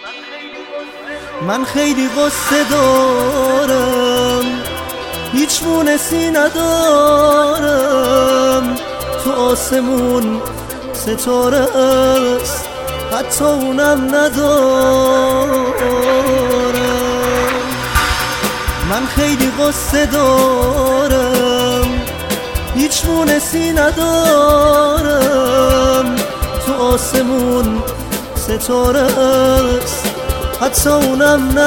من خیلی غصه دارم، هیچ مونسی ندارم. تو آسمون ستاره است، حتی اونم ندارم. من خیلی غصه دارم، هیچ مونسی ندارم. تو آسمون ستاره است، حتی اونم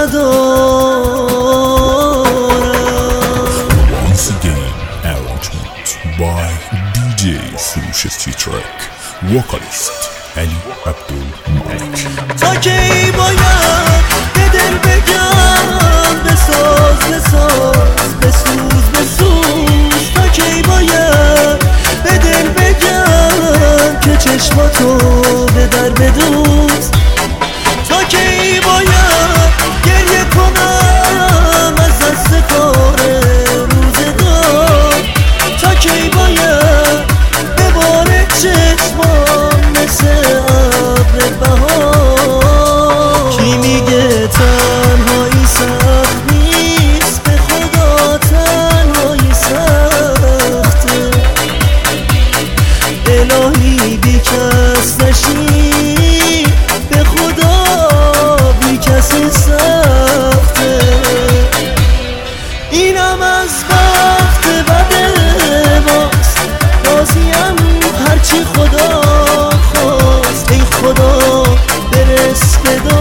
ندارم. Once again, arrangement by DJ Surush T-Track, vocalist Ali Abdul Malik. تا کی باید به دل بگم بساز بساز، بسوز بسوز. تا کی باید به دل بگم که چشماتو به در بدوز. تا کی باید گریه کنم از دست کار روزگار. تا کی باید بباره چشمام مثل ابر بهار. کی میگه تنهایی سخت نیست؟ به خدا تنهایی سخته. الهی بی کس نشی، به خدا بی کسی سخته. اینم از وقت بد ماست، راضیم هرچی خدا خواست. ای خدا برس به